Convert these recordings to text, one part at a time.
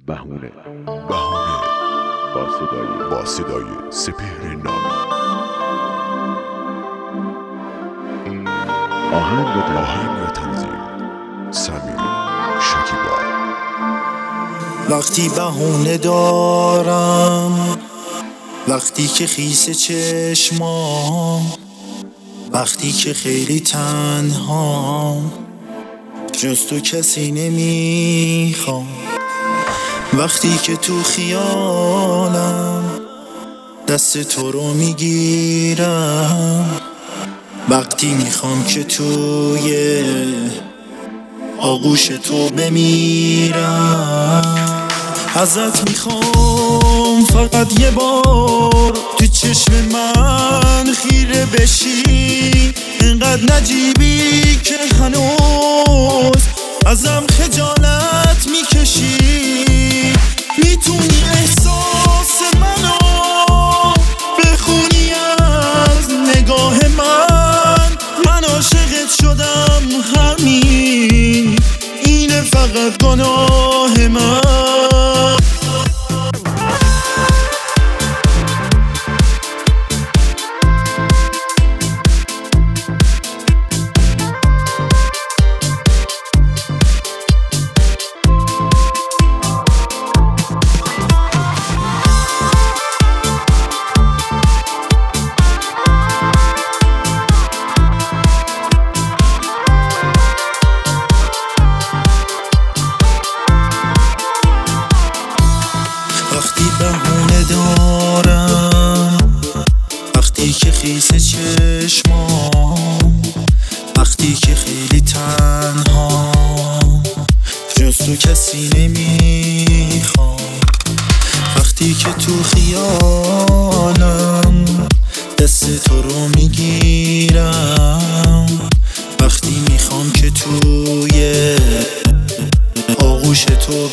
بهونه با صدای سپهر نامی. آهنگ و تنظیم سمیر شکیبا. وقتی بهونه دارم، وقتی که خیس چشمام، وقتی که خیلی تنهام، جز تو کسی نمیخوام، وقتی که تو خیالم دست تو رو میگیرم، وقتی میخوام که توی آغوش تو بمیرم، ازت میخوام فقط یه بار تو چشم من خیره بشی، اینقدر نجیبی که هنوز ازم خجالت میکشی، میتونی احساس منو بخونی از نگاه من عاشقت شدم، همین اینه فقط گناه من. وقتی بهونه دارم، وقتی که خیس چشمام، وقتی که خیلی تنهام، جز تو کسی نمیخوام، وقتی که تو خیالم دست تو رو میگیرم، وقتی میخوام که توی آغوش تو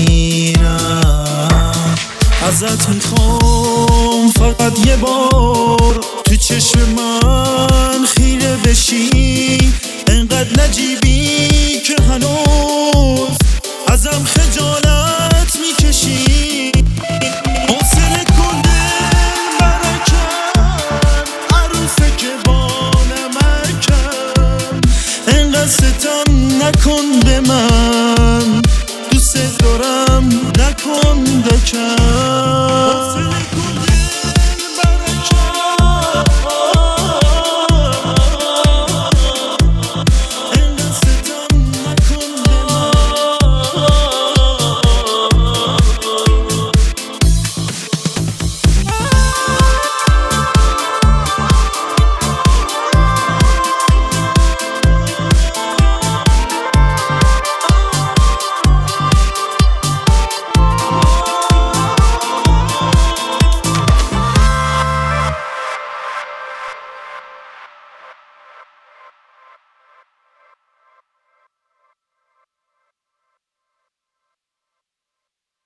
بمیرم، ازت میخوام فقط یه بار تو چشم من خیره بشی، اینقدر نجیبی که هنوز